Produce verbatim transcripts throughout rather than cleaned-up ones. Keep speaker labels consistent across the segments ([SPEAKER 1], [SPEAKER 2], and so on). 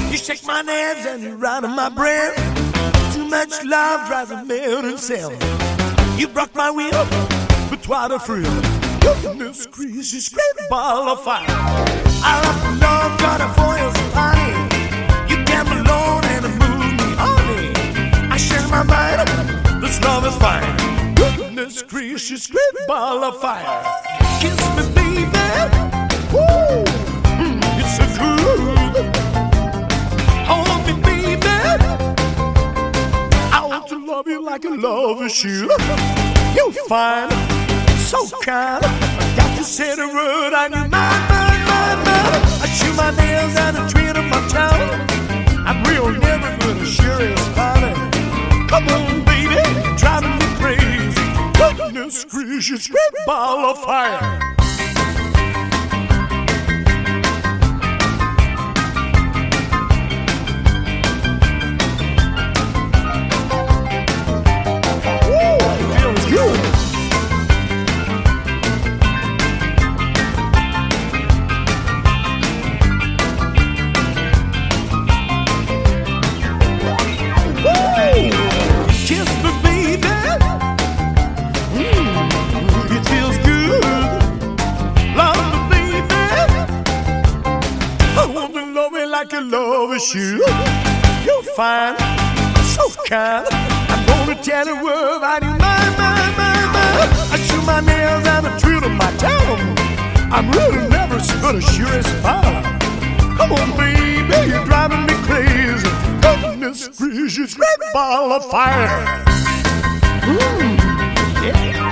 [SPEAKER 1] You shake my nerves and you rattle my brain. Too much love drives a man insane. You broke my will, but what a thrill. Goodness gracious, great ball of fire. I love the love, got a for you, honey. You came alone and move me, honey. I share my mind, this love is fine. Goodness gracious, great ball of fire. Kiss me, baby. Woo! Mm, it's so good. Hold me, baby. I want to love you like a lover should. You're fine, so kind. Got to say the word on your mind, mind, mind, mind. I chew my nails and I treat my tongue. I'm real never gonna share his party. Come on, baby, driving me crazy. Goodness gracious, great ball of fire. Like a lover should. You're fine, so kind. I'm gonna tell the world about you, my, my, my, my. I chew my nails and I treat my tongue. I'm really never gonna sure as fire. Come on, baby, you're driving me crazy. Goodness gracious, great ball of fire. Mm, yeah.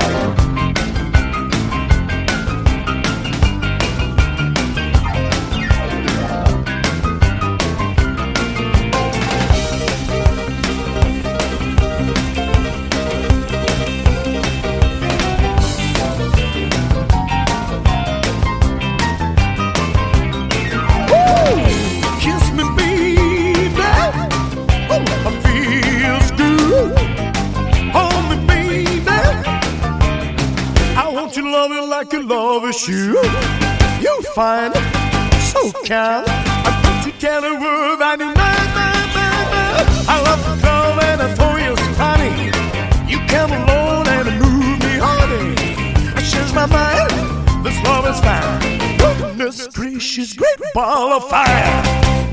[SPEAKER 1] Love you like a lover should. You're fine, so kind. I put you tell the world I do my, my, my, my. I love the love and I throw you funny. You come alone and move me, honey. I change my mind, this love is fine. Goodness gracious, great ball of fire.